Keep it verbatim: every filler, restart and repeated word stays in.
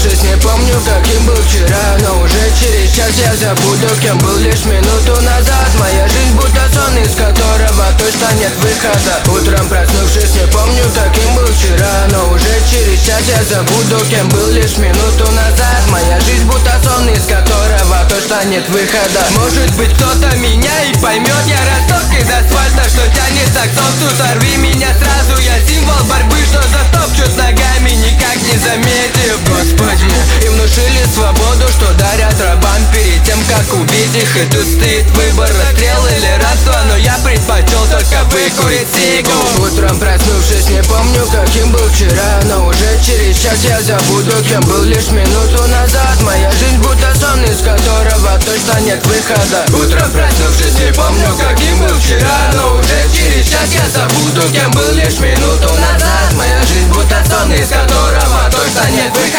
проснувшись, не помню, каким был вчера, но уже через час я забуду, кем был лишь минуту назад. Моя жизнь будто сон, из которого точно нет выхода. Утром проснувшись, не помню, каким был вчера, но уже через час я забуду, кем был лишь минуту назад. Моя жизнь будто сон, из которого точно нет выхода. Может быть, кто-то меня и поймет. Я росток из асфальта, что тянется к солнцу. Сорви меня сразу, я символ борьбы, что затопчут ногами, никак не заметив. Господи, и внушили свободу, что дарят рабам перед тем, как убить их. И тут стоит выбор, расстрел или рабство, но я предпочел только выкурить сигу. Утром проснувшись, не помню, каким был вчера, но уже через час я забуду, кем был лишь минуту назад. Моя жизнь будто сон, из которого точно нет выхода. Утром проснувшись, не помню, каким был вчера, но уже через час я забуду, кем был лишь минуту назад. Моя жизнь будто сон, из которого точно нет выхода.